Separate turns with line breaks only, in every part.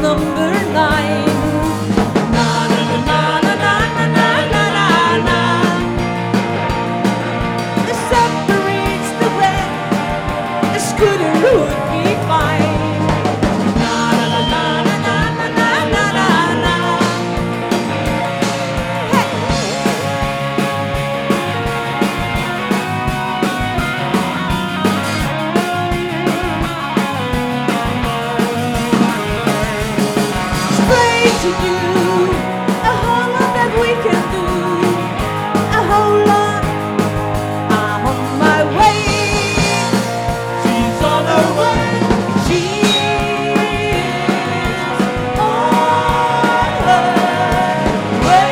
number 9. Na na na na na na na na na na. It separates the red. A scooter would be fine. Na na na na na na na na na na. Hey. Explain to you a whole lot that we can do. A whole lot. I'm on my way. She's on her way. She's on her way.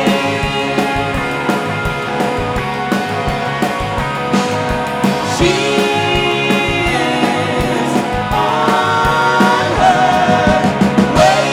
She's on her way.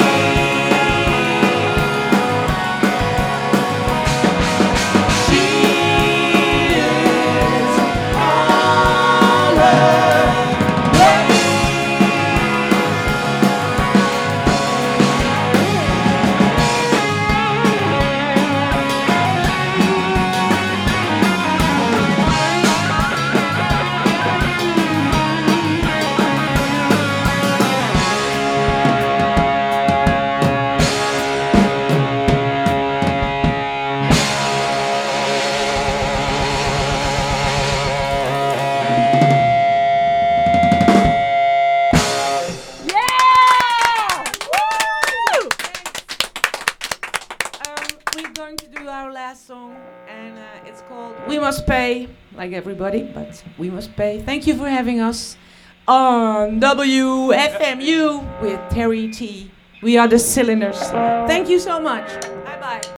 We're going to do our last song, and it's called We Must Pay, like everybody, but we must pay. Thank you for having us on WFMU with Terry T. We are the Cylinders. Thank you so much. Bye-bye.